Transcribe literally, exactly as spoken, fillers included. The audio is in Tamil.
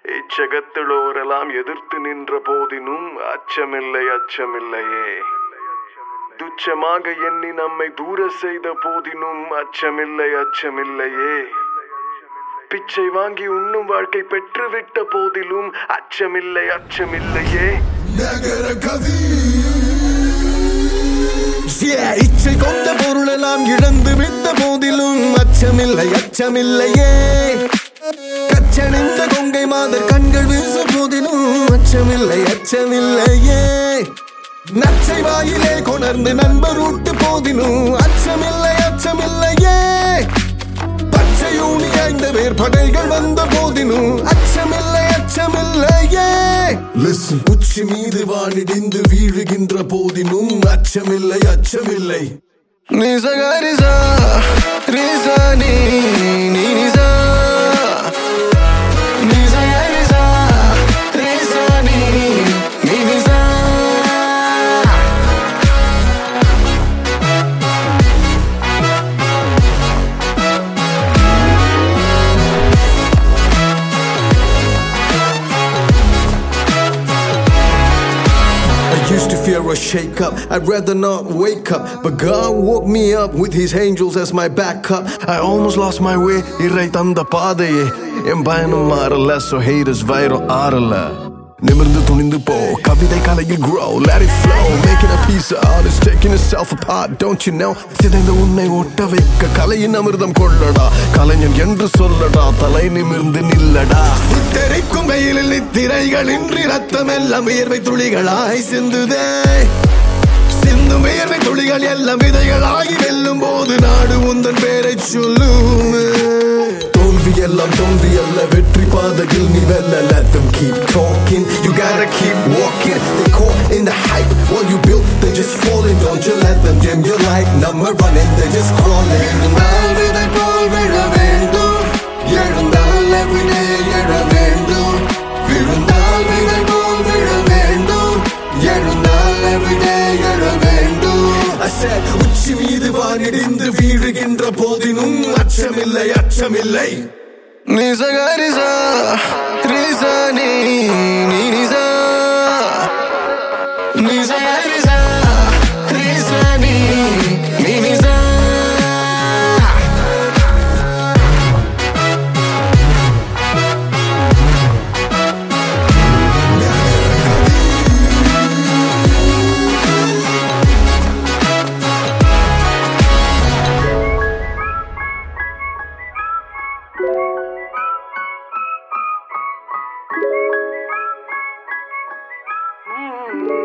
இச்சகத்திலோரெல்லாம் எதிர்த்து நின்ற போதினும் அச்சமில்லை அச்சமில்லையே. துச்சமாக எண்ணி நம்மை தூர செய்த போதினும் அச்சமில்லை அச்சமில்லையே. பிச்சை வாங்கி உண்ணும் வாழ்க்கை பெற்றுவிட்ட போதிலும் அச்சமில்லை அச்சமில்லையே. நகர கவி இச்சை கொண்ட பொருளெல்லாம் இழந்து விட்ட போதிலும் அச்சமில்லை அச்சமில்லையே. கச்சணிந்த கொங்கை மாதர் கண்கள் வீசும் போதிலும் அச்சமில்லை அச்சமில்லையே. நச்சை வாயிலே கொணர்ந்து நண்பர் ஊட்டு போதினும் அச்சமில்லை அச்சமில்லையே. பச்சையூனி ஐந்த பேர் படைகள் வந்த போதினும் அச்சமில்லை அச்சமில்லையே. உச்சி மீது வானிடிந்து வீழுகின்ற போதினும் அச்சமில்லை அச்சமில்லை. நிசகரிசா ரிசா நீ நீ நிசா நிசகரிசா ரிசா நீ நீ நிசா. Used to fear a shake-up, I'd rather not wake up, but God woke me up with his angels as my backup. I almost lost my way, irrai tanda paadaye en bayanam maarala, so haters viral aarala. நிமிர்ந்து துணிந்து போ, கவிதை கலையில் grow, let it flow, making a piece of artist, taking itself apart, don't you know? சிதைந்த உன்னை ஒட்ட வைக்க கலையின் அமிர்தம் கொள்ளடா, கலைஞன் என்று சொல்லடா, தலை நிமிர்ந்து நில்லடா. சித்தரிக்கும் வெயிலில் நித்திரைகள் இன்றி ரத்தம் எல்லாம் வியர்வை துளிகளாய் சிந்துதே. சிந்தும் வியர்வை துளிகள் எல்லாம் விதைகளாகி வெல்லும் போது நாடு உந்தன் பேரை சொல்லும். தோல்வி எல்லாம் தோல்வி அல்ல, வெற்றி பாதையில் நீ வெல்ல. Let them keep talking, you gotta keep walking. They caught in the hype, what you built they just falling. Don't you let them dim your light, number running they just crawling. எழுந்தால் விதை போல் விழ வேண்டும், எழுந்தால் everyday எழ வேண்டும். விழுந்தால் விதை போல் விழ வேண்டும், எழுந்தால் everyday எழ வேண்டும். I said உச்சி மீது வானிடிந்து வீழுகின்ற போதினும் அச்சமில்லை அச்சமில்லை. நிசகரிசா ரிசா நீ நீ நிசா நிசகரிசா ரிசா நீ நீ நிசா. Mm-hmm.